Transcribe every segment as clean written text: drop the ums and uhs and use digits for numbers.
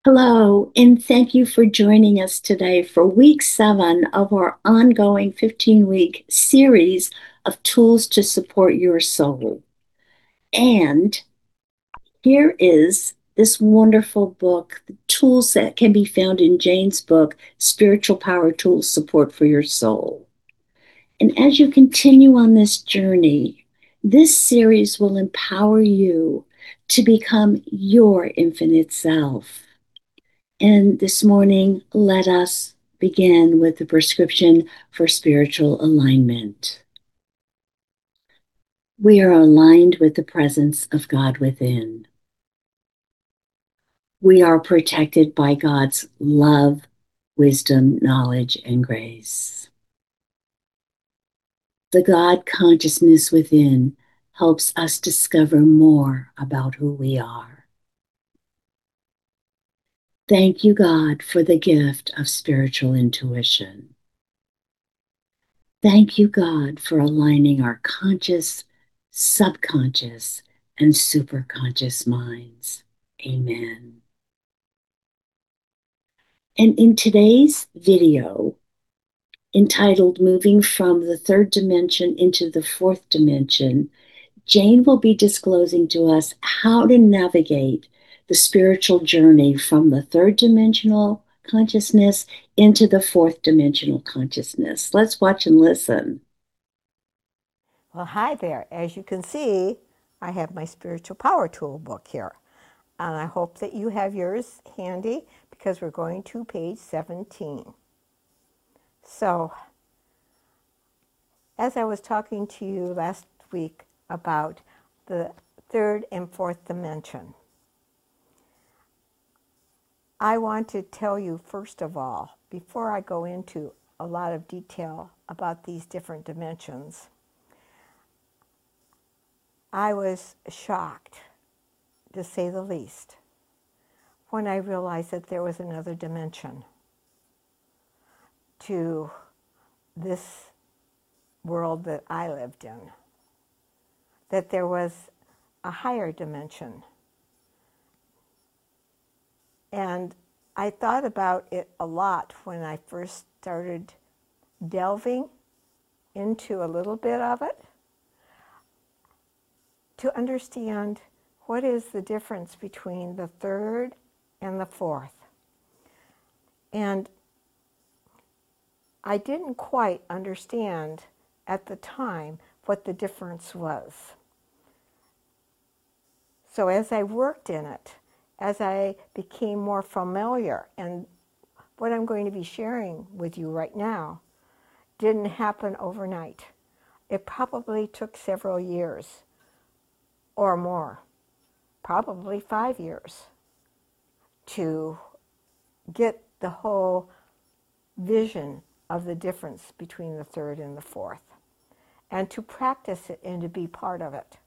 Hello, and thank you for joining us today for week 7 of our ongoing 15-week series of tools to support your soul. And here is this wonderful book, the tools that can be found in Jane's book, Spiritual Power Tools Support for Your Soul. And as you continue on this journey, this series will empower you to become your infinite self. And this morning, let us begin with the prescription for spiritual alignment. We are aligned with the presence of God within. We are protected by God's love, wisdom, knowledge, and grace. The God consciousness within helps us discover more about who we are. Thank you, God, for the gift of spiritual intuition. Thank you, God, for aligning our conscious, subconscious, and superconscious minds. Amen. And in today's video, entitled Moving from the Third Dimension into the Fourth Dimension, Jane will be disclosing to us how to navigate the spiritual journey from the third dimensional consciousness into the fourth dimensional consciousness. Let's watch and listen. Well, hi there. As you can see, I have my Spiritual Power Tool book here. And I hope that you have yours handy because we're going to page 17. So, as I was talking to you last week about the third and fourth dimension, I want to tell you first of all, before I go into a lot of detail about these different dimensions, I was shocked, to say the least, when I realized that there was another dimension to this world that I lived in, that there was a higher dimension. And I thought about it a lot when I first started delving into a little bit of it to understand what is the difference between the third and the fourth. And I didn't quite understand at the time what the difference was. So as I worked in it, as I became more familiar, and what I'm going to be sharing with you right now didn't happen overnight. It probably took several years or more, probably 5 years, to get the whole vision of the difference between the third and the fourth, and to practice it and to be part of it.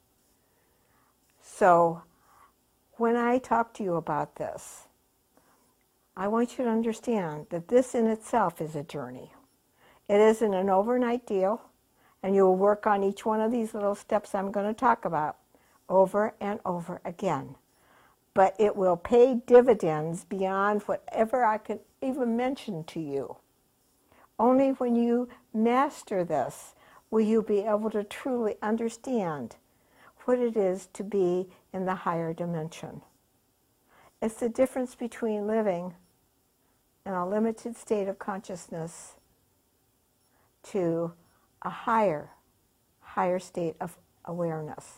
So when I talk to you about this, I want you to understand that this in itself is a journey. It isn't an overnight deal, and you will work on each one of these little steps I'm going to talk about over and over again. But it will pay dividends beyond whatever I could even mention to you. Only when you master this will you be able to truly understand what it is to be in the higher dimension. It's the difference between living in a limited state of consciousness to a higher state of awareness.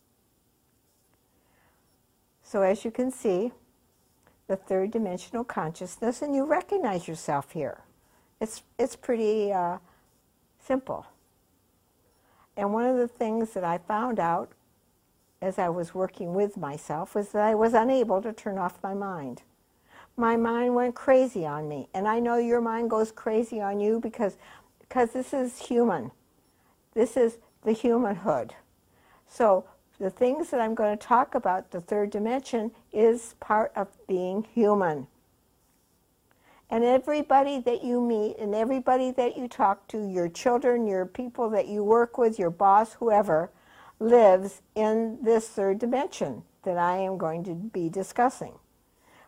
So as you can see, the third dimensional consciousness, and you recognize yourself here. It's pretty simple. And one of the things that I found out as I was working with myself was that I was unable to turn off my mind. My mind went crazy on me. And I know your mind goes crazy on you because this is human. This is the humanhood. So the things that I'm going to talk about, the third dimension, is part of being human. And everybody that you meet and everybody that you talk to, your children, your people that you work with, your boss, whoever, lives in this third dimension that I am going to be discussing.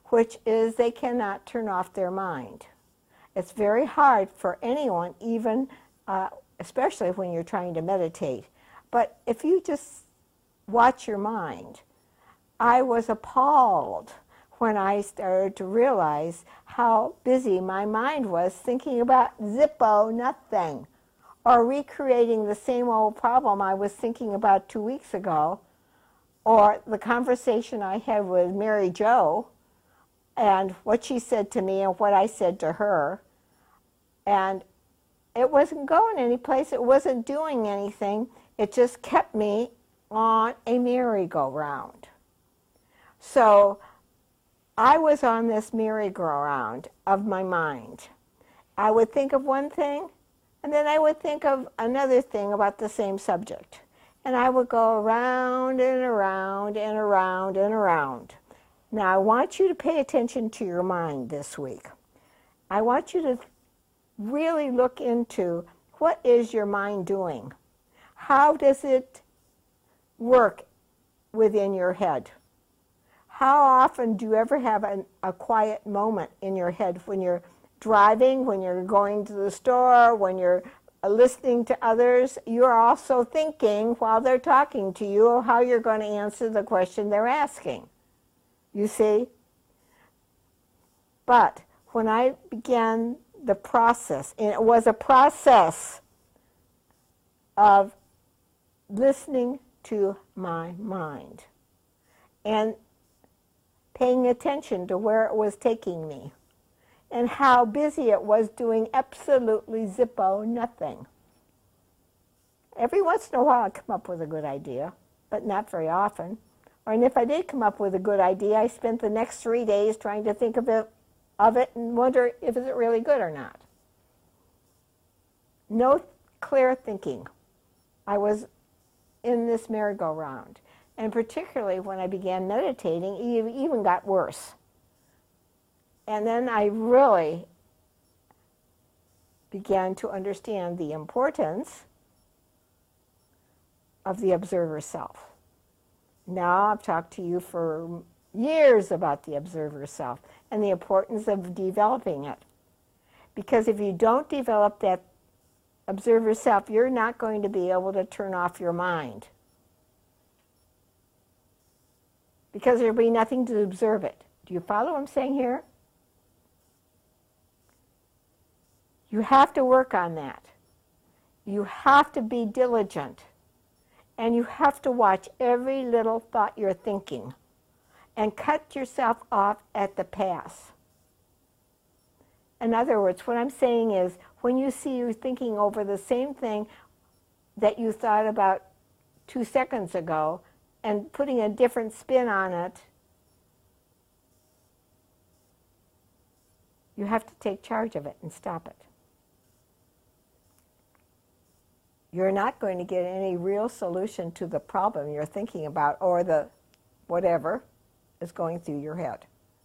which is they cannot turn off their mind. It's very hard for anyone, even especially when you're trying to meditate. But if you just watch your mind, I was appalled when I started to realize how busy my mind was thinking about Zippo nothing, or recreating the same old problem I was thinking about 2 weeks ago, or the conversation I had with Mary Jo, and what she said to me and what I said to her. And it wasn't going anyplace. It wasn't doing anything. It just kept me on a merry-go-round. So I was on this merry-go-round of my mind. I would think of one thing, and then I would think of another thing about the same subject. And I would go around and around and around and around. Now, I want you to pay attention to your mind this week. I want you to really look into what is your mind doing? How does it work within your head? How often do you ever have a quiet moment in your head when you're driving, when you're going to the store, when you're listening to others? You're also thinking while they're talking to you how you're going to answer the question they're asking. You see? But when I began the process, and it was a process of listening to my mind and paying attention to where it was taking me and how busy it was doing absolutely Zippo nothing. Every once in a while I come up with a good idea, but not very often. And if I did come up with a good idea, I spent the next 3 days trying to think of it and wonder if it's really good or not. No clear thinking. I was in this merry-go-round. And particularly when I began meditating, it even got worse. And then I really began to understand the importance of the observer self. Now I've talked to you for years about the observer self and the importance of developing it. Because if you don't develop that observer self, you're not going to be able to turn off your mind. Because there'll be nothing to observe it. Do you follow what I'm saying here? You have to work on that. You have to be diligent. And you have to watch every little thought you're thinking and cut yourself off at the pass. In other words, what I'm saying is when you see you thinking over the same thing that you thought about 2 seconds ago and putting a different spin on it, you have to take charge of it and stop it. You're not going to get any real solution to the problem you're thinking about or the whatever is going through your head.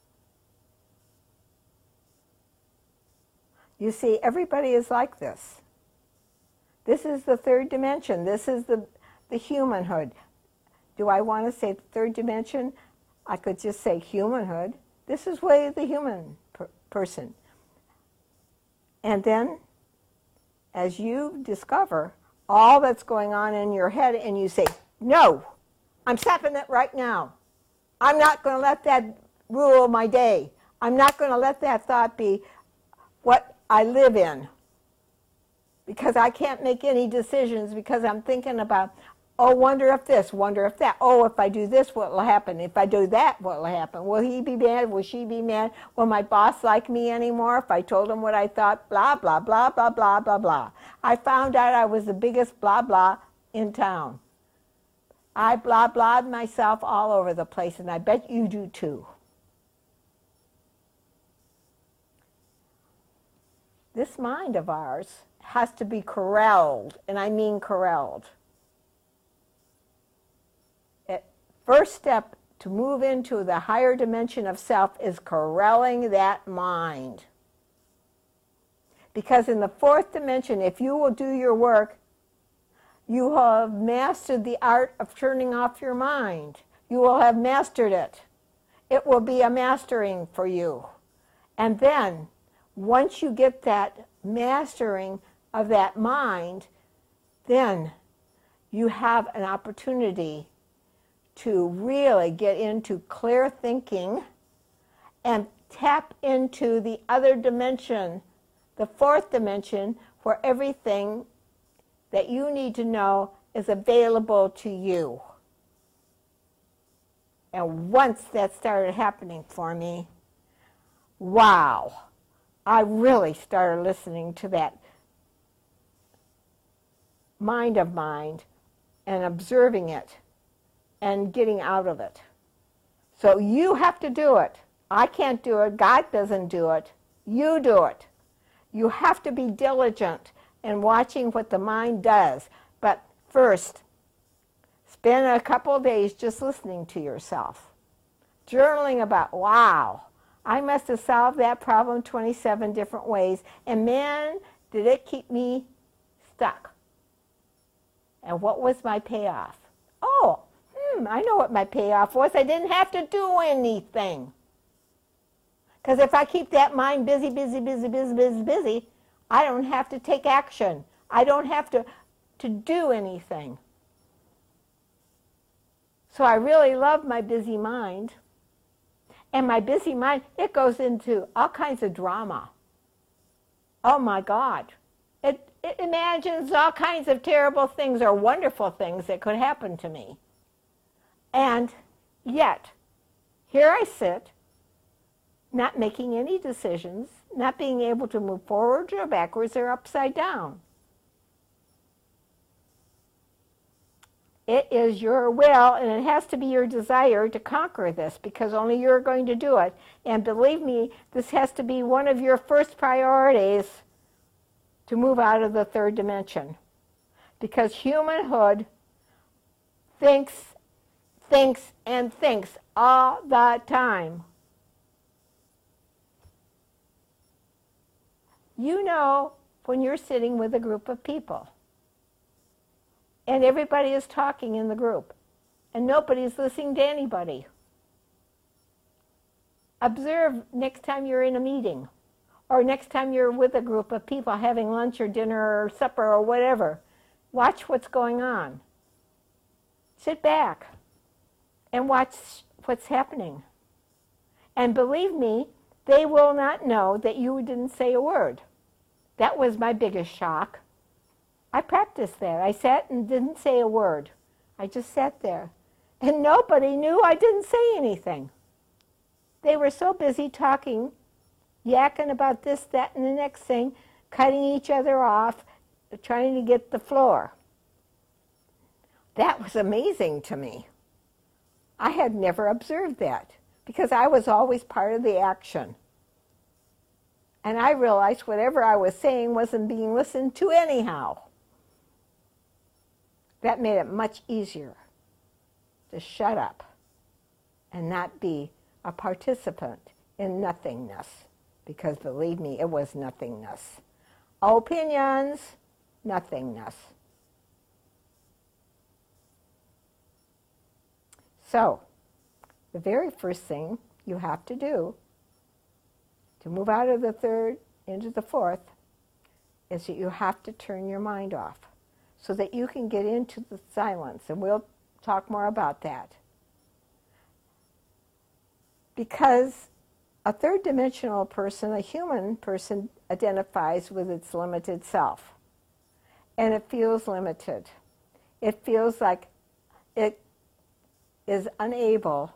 You see, everybody is like this. This is the third dimension. This is the humanhood. Do I want to say the third dimension? I could just say humanhood. This is way the human person. And then, as you discover all that's going on in your head and you say, no, I'm stopping it right now. I'm not going to let that rule my day. I'm not going to let that thought be what I live in. Because I can't make any decisions because I'm thinking about, oh, wonder if this, wonder if that. Oh, if I do this, what will happen? If I do that, what will happen? Will he be mad? Will she be mad? Will my boss like me anymore if I told him what I thought? Blah, blah, blah, blah, blah, blah, blah. I found out I was the biggest blah, blah in town. I blah, blahed myself all over the place, and I bet you do too. This mind of ours has to be corralled, and I mean corralled. First step to move into the higher dimension of self is corralling that mind. Because in the fourth dimension, if you will do your work, you will have mastered the art of turning off your mind. You will have mastered it. It will be a mastering for you. And then, once you get that mastering of that mind, then you have an opportunity to really get into clear thinking and tap into the other dimension, the fourth dimension, where everything that you need to know is available to you. And once that started happening for me, wow, I really started listening to that mind of mind and observing it and getting out of it. So you have to do it. I can't do it. God doesn't do it. You do it. You have to be diligent in watching what the mind does. But first, spend a couple of days just listening to yourself. Journaling about, wow, I must have solved that problem 27 different ways. And man, did it keep me stuck. And what was my payoff? Oh, I know what my payoff was. I didn't have to do anything. Because if I keep that mind busy, I don't have to take action. I don't have to do anything. So I really love my busy mind. And my busy mind, it goes into all kinds of drama. Oh my God. It imagines all kinds of terrible things or wonderful things that could happen to me. And yet, here I sit, not making any decisions, not being able to move forward or backwards or upside down. It is your will, and it has to be your desire to conquer this, because only you're going to do it. And believe me, this has to be one of your first priorities to move out of the third dimension. Because humanhood thinks all the time. You know when you're sitting with a group of people and everybody is talking in the group and nobody's listening to anybody. Observe next time you're in a meeting or next time you're with a group of people having lunch or dinner or supper or whatever. Watch what's going on. Sit back and watch what's happening. And believe me, they will not know that you didn't say a word. That was my biggest shock. I practiced that. I sat and didn't say a word. I just sat there. And nobody knew I didn't say anything. They were so busy talking, yakking about this, that, and the next thing, cutting each other off, trying to get the floor. That was amazing to me. I had never observed that because I was always part of the action. And I realized whatever I was saying wasn't being listened to anyhow. That made it much easier to shut up and not be a participant in nothingness. Because believe me, it was nothingness. Opinions, nothingness. So, the very first thing you have to do to move out of the third into the fourth is that you have to turn your mind off so that you can get into the silence. And we'll talk more about that. Because a third dimensional person, a human person, identifies with its limited self. And it feels limited. It feels like it is unable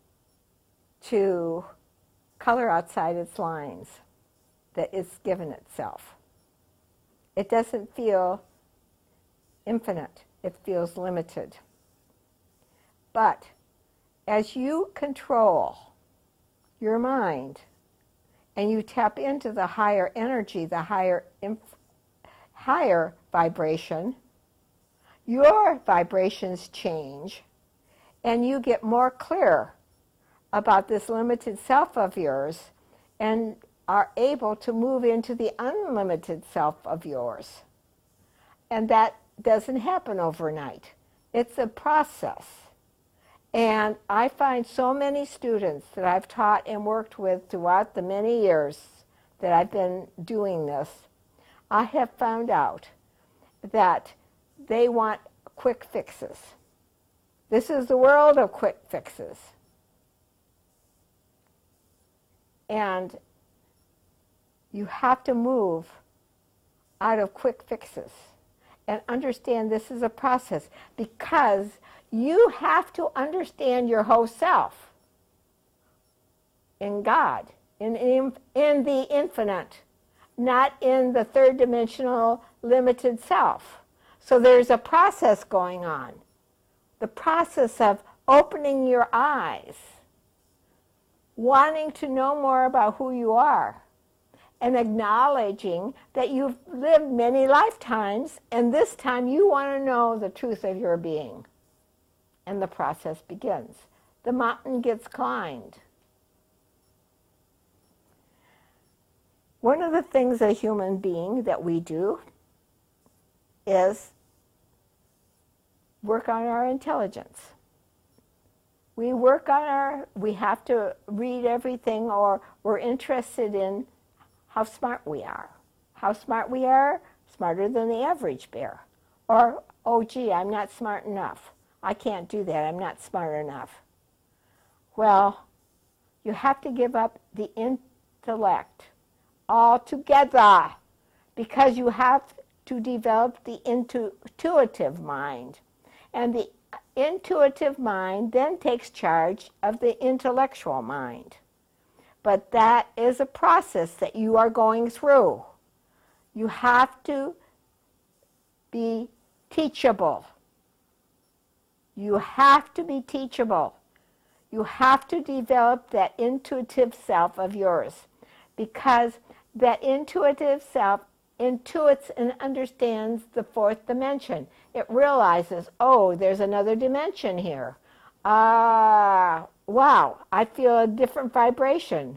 to color outside its lines that it's given itself. It doesn't feel infinite. It feels limited. But as you control your mind and you tap into the higher energy, the higher vibration, your vibrations change and you get more clear about this limited self of yours and are able to move into the unlimited self of yours. And that doesn't happen overnight. It's a process. And I find so many students that I've taught and worked with throughout the many years that I've been doing this, I have found out that they want quick fixes. This is the world of quick fixes. And you have to move out of quick fixes and understand this is a process, because you have to understand your whole self in God, in the infinite, not in the third dimensional limited self. So there's a process going on, the process of opening your eyes, wanting to know more about who you are, and acknowledging that you've lived many lifetimes, and this time you want to know the truth of your being. And the process begins. The mountain gets climbed. One of the things as a human being that we do is work on our intelligence. We have to read everything, or we're interested in how smart we are. How smart we are, smarter than the average bear. Or, oh gee, I'm not smart enough. I can't do that, I'm not smart enough. Well, you have to give up the intellect altogether, because you have to develop the intuitive mind. And the intuitive mind then takes charge of the intellectual mind. But that is a process that you are going through. You have to be teachable. You have to be teachable. You have to develop that intuitive self of yours, because that intuitive self intuits and understands the fourth dimension. It realizes, oh, there's another dimension here. Wow, I feel a different vibration.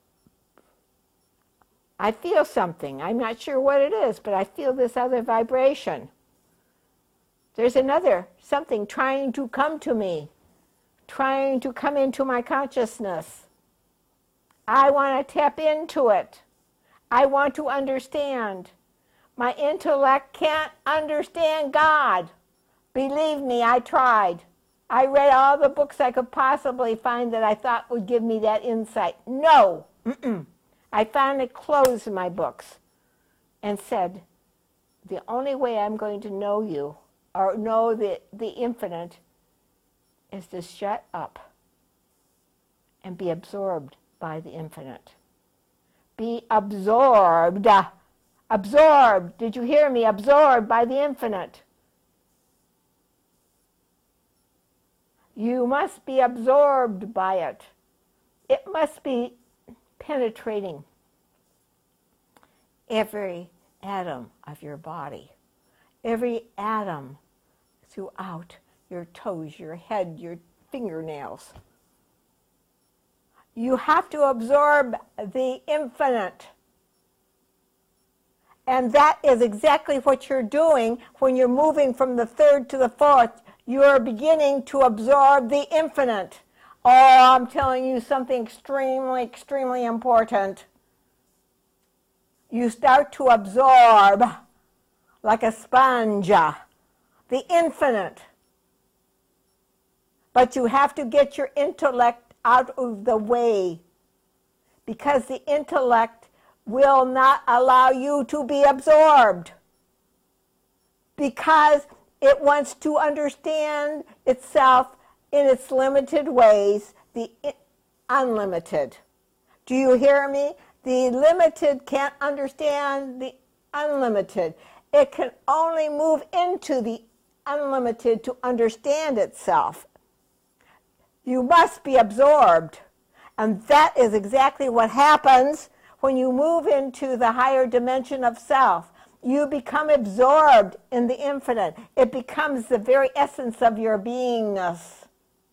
I feel something. I'm not sure what it is, but I feel this other vibration. There's another something trying to come to me, trying to come into my consciousness. I want to tap into it. I want to understand. My intellect can't understand God. Believe me, I tried. I read all the books I could possibly find that I thought would give me that insight. No. I finally closed my books and said, the only way I'm going to know you, or know the infinite, is to shut up and be absorbed by the infinite. Be absorbed. Absorbed. Did you hear me? Absorbed by the infinite. You must be absorbed by it. It must be penetrating every atom of your body, every atom throughout your toes, your head, your fingernails. You have to absorb the infinite. And that is exactly what you're doing when you're moving from the third to the fourth. You're beginning to absorb the infinite. Oh, I'm telling you something extremely, extremely important. You start to absorb, like a sponge, the infinite. But you have to get your intellect out of the way, because the intellect will not allow you to be absorbed, because it wants to understand itself in its limited ways, the unlimited. Do you hear me? The limited can't understand the unlimited. It can only move into the unlimited to understand itself. You must be absorbed. And that is exactly what happens when you move into the higher dimension of self. You become absorbed in the infinite. It becomes the very essence of your beingness.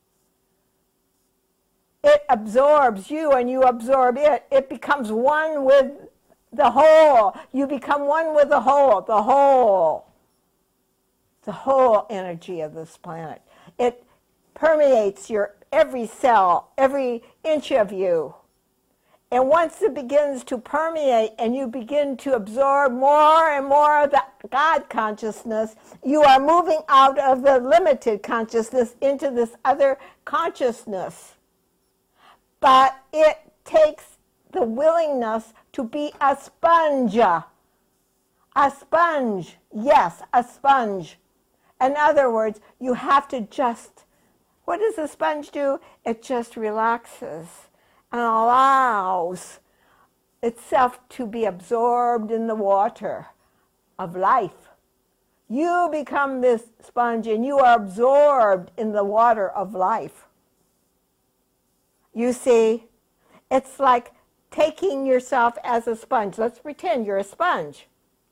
It absorbs you and you absorb it. It becomes one with the whole. You become one with the whole energy of this planet. It permeates your every cell, every inch of you. And once it begins to permeate and you begin to absorb more and more of the God consciousness, you are moving out of the limited consciousness into this other consciousness. But it takes the willingness to be a sponge. A sponge, yes, a sponge. In other words, you have to just, what does a sponge do? It just relaxes and allows itself to be absorbed in the water of life. You become this sponge and you are absorbed in the water of life. You see, it's like taking yourself as a sponge. Let's pretend you're a sponge.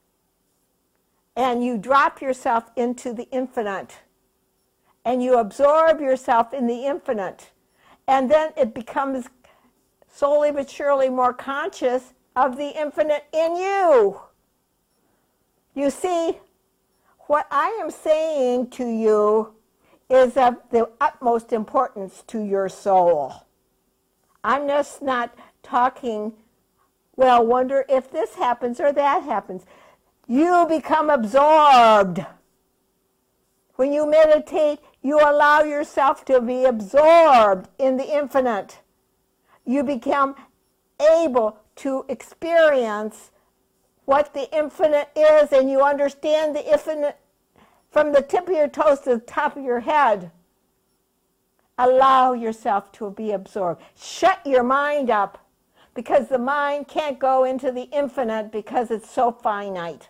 And you drop yourself into the infinite. And you absorb yourself in the infinite. And then it becomes slowly but surely more conscious of the infinite in you. You see, what I am saying to you is of the utmost importance to your soul. I'm just not talking, well, wonder if this happens or that happens. You become absorbed. When you meditate, you allow yourself to be absorbed in the infinite. You become able to experience what the infinite is, and you understand the infinite from the tip of your toes to the top of your head. Allow yourself to be absorbed. Shut your mind up, because the mind can't go into the infinite because it's so finite.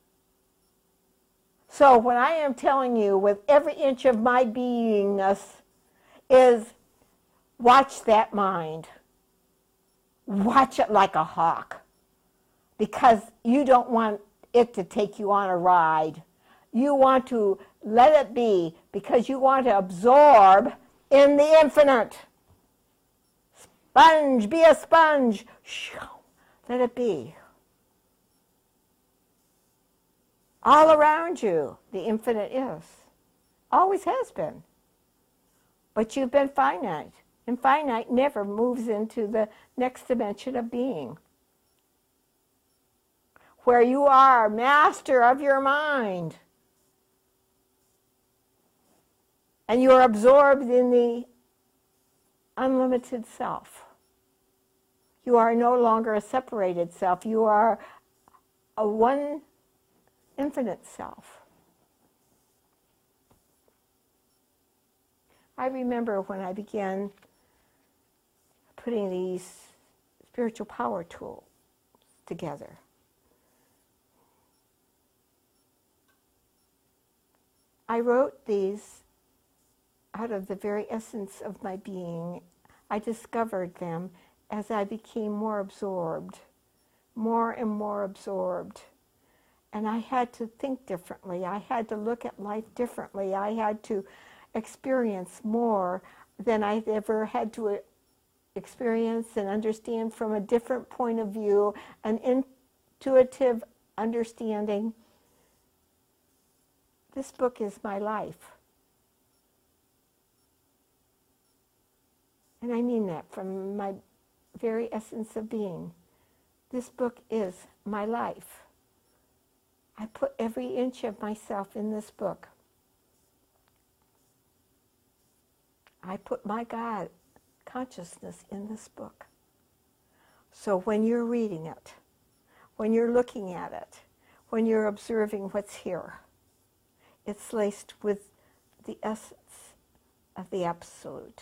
So what I am telling you with every inch of my beingness is watch that mind. Watch it like a hawk, because you don't want it to take you on a ride. You want to let it be, because you want to absorb in the infinite. Sponge, be a sponge. Let it be. All around you, the infinite is. Always has been. But you've been finite. And finite never moves into the next dimension of being, where you are master of your mind. And you are absorbed in the unlimited self. You are no longer a separated self. You are a one infinite self. I remember when I began putting these spiritual power tools together. I wrote these out of the very essence of my being. I discovered them as I became more absorbed, more and more absorbed. And I had to think differently. I had to look at life differently. I had to experience more than I'd ever had to experience and understand from a different point of view, an intuitive understanding. This book is my life. And I mean that from my very essence of being. This book is my life. I put every inch of myself in this book. I put my God consciousness in this book. So when you're reading it, when you're looking at it, when you're observing what's here, it's laced with the essence of the Absolute.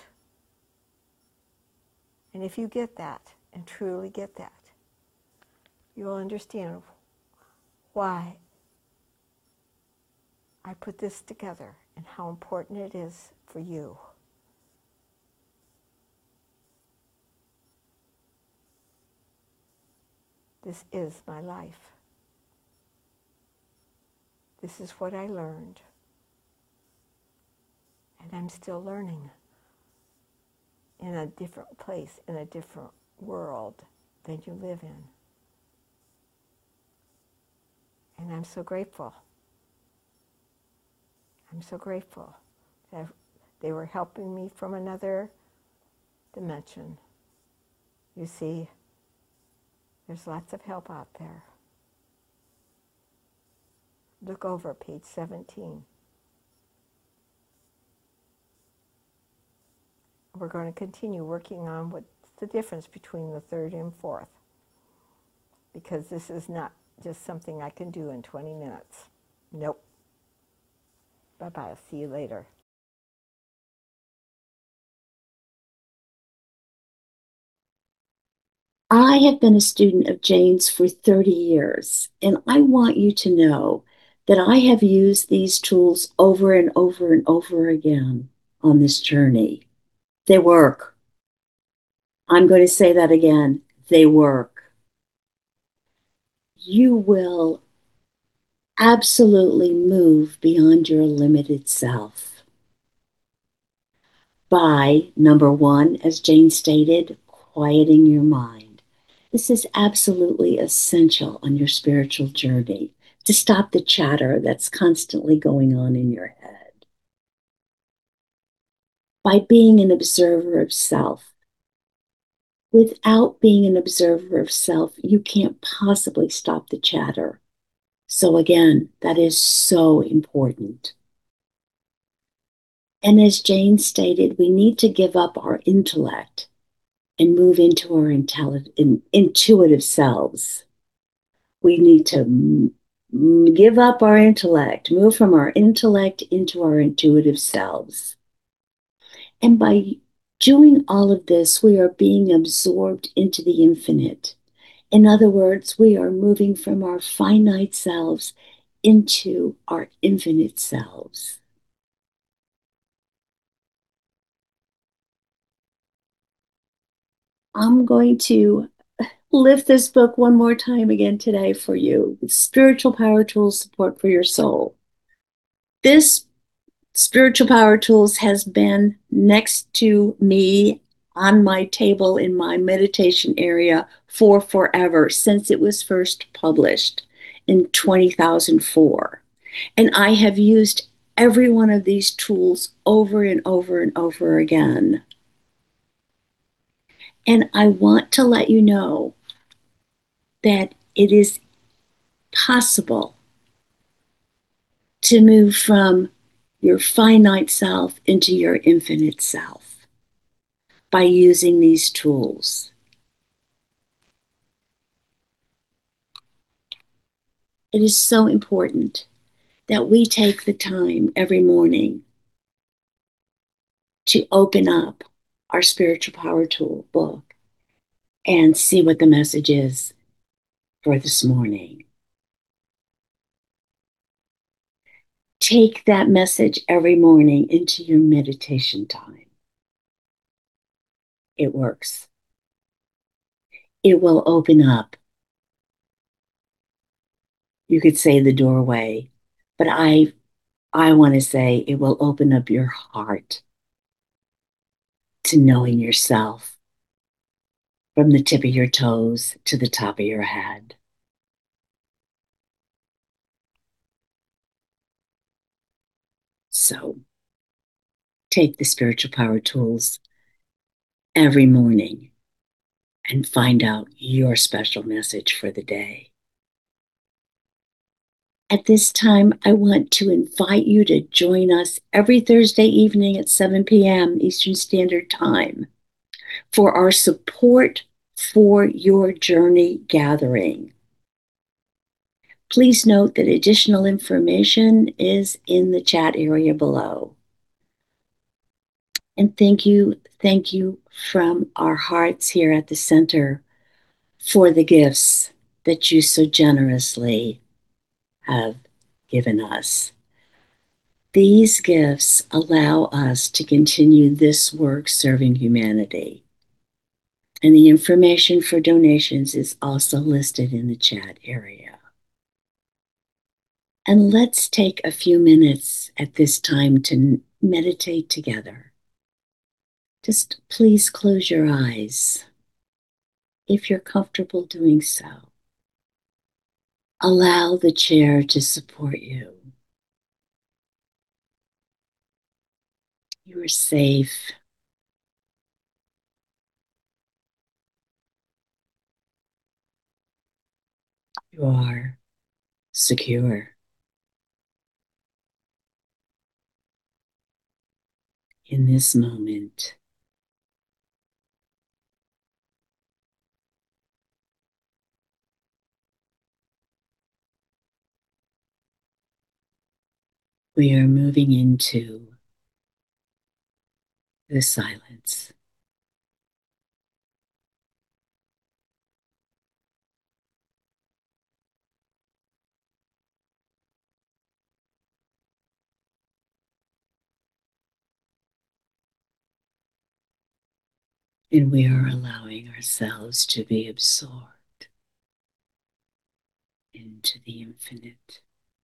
And if you get that, and truly get that, you will understand why I put this together and how important it is for you. This is my life. This is what I learned. And I'm still learning in a different place, in a different world than you live in. And I'm so grateful. I'm so grateful They were helping me from another dimension. You see, there's lots of help out there. Look over page 17. We're going to continue working on what's the difference between the third and fourth, because this is not just something I can do in 20 minutes. Nope. Bye-bye. I'll see you later. I have been a student of Jane's for 30 years, and I want you to know that I have used these tools over and over and over again on this journey. They work. I'm going to say that again. They work. You will absolutely move beyond your limited self by, number one, as Jane stated, quieting your mind. This is absolutely essential on your spiritual journey to stop the chatter that's constantly going on in your head. By being an observer of self. Without being an observer of self, you can't possibly stop the chatter. So, again, that is so important. And as Jane stated, we need to give up our intellect and move into our intuitive selves. We need to give up our intellect, move from our intellect into our intuitive selves. And by doing all of this, we are being absorbed into the infinite. In other words, we are moving from our finite selves into our infinite selves. I'm going to lift this book one more time again today for you. Spiritual Power Tools Support for Your Soul. This Spiritual Power Tools has been next to me on my table in my meditation area for forever, since it was first published in 2004. And I have used every one of these tools over and over and over again. And I want to let you know that it is possible to move from your finite self into your infinite self by using these tools. It is so important that we take the time every morning to open up our spiritual power tool book and see what the message is for this morning. Take that message every morning into your meditation time. It works. It will open up, you could say, the doorway, but I want to say it will open up your heart to knowing yourself from the tip of your toes to the top of your head. So take the spiritual power tools every morning and find out your special message for the day. At this time, I want to invite you to join us every Thursday evening at 7 p.m. Eastern Standard Time for our Support for Your Journey gathering. Please note that additional information is in the chat area below. And thank you from our hearts here at the center for the gifts that you so generously have given us. These gifts allow us to continue this work serving humanity. And the information for donations is also listed in the chat area. And let's take a few minutes at this time to meditate together. Just please close your eyes if you're comfortable doing so. Allow the chair to support you. You are safe. You are secure in this moment. We are moving into the silence. And we are allowing ourselves to be absorbed into the infinite.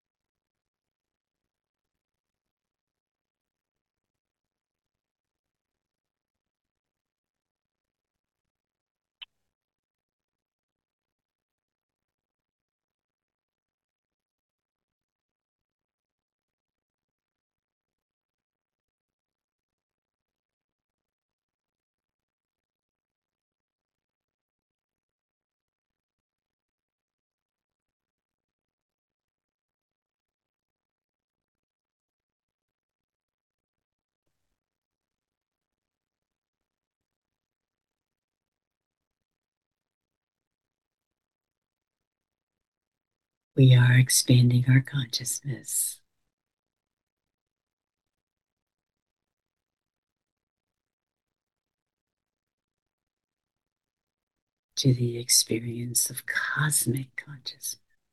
We are expanding our consciousness to the experience of cosmic consciousness.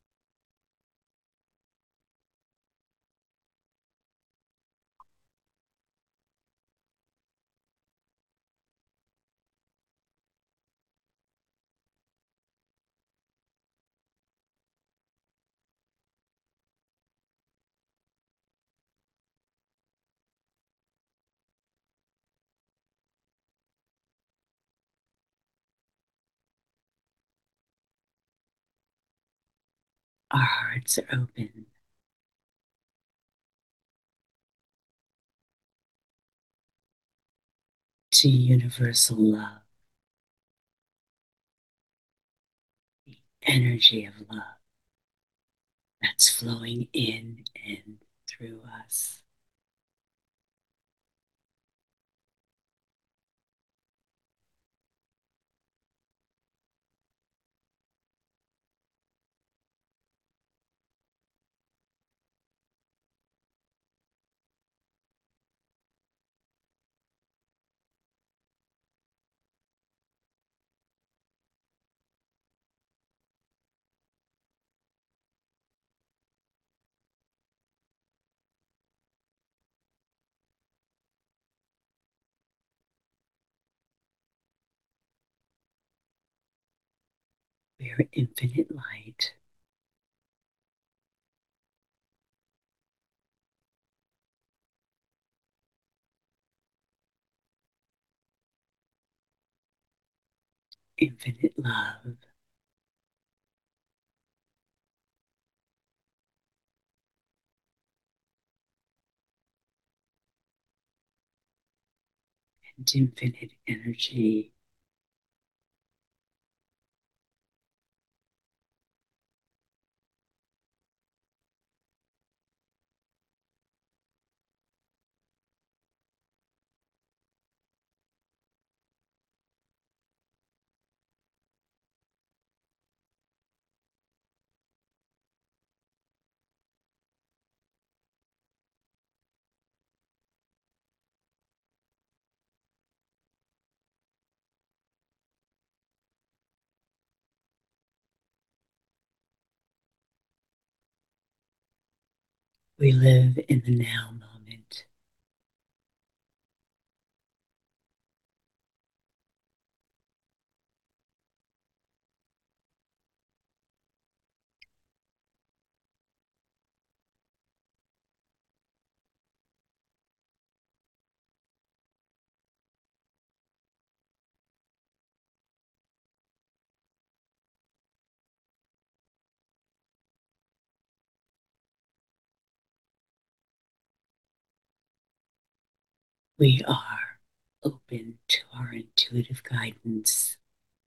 Our hearts are open to universal love, the energy of love that's flowing in and through us. We are infinite light, infinite love, and infinite energy. We live in the now moment. We are open to our intuitive guidance,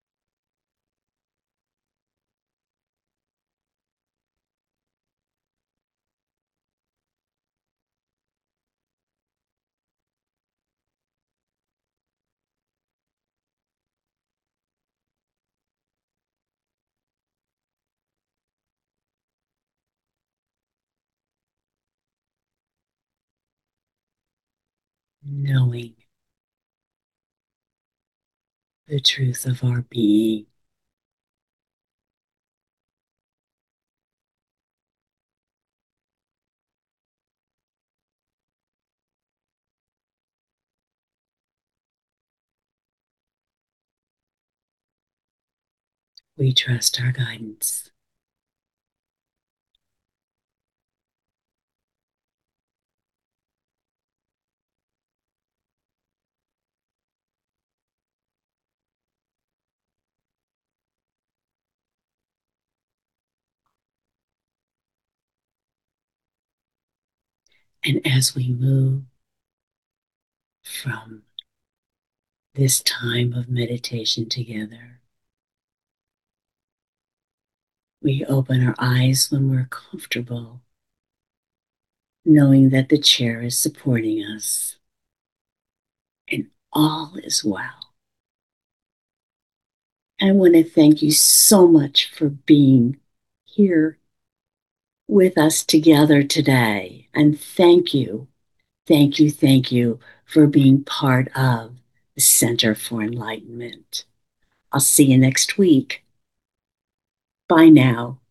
knowing the truth of our being. We trust our guidance. And as we move from this time of meditation together, we open our eyes when we're comfortable, knowing that the chair is supporting us and all is well. I want to thank you so much for being here with us together today. And thank you for being part of the Center for Enlightenment. I'll see you next week. Bye now.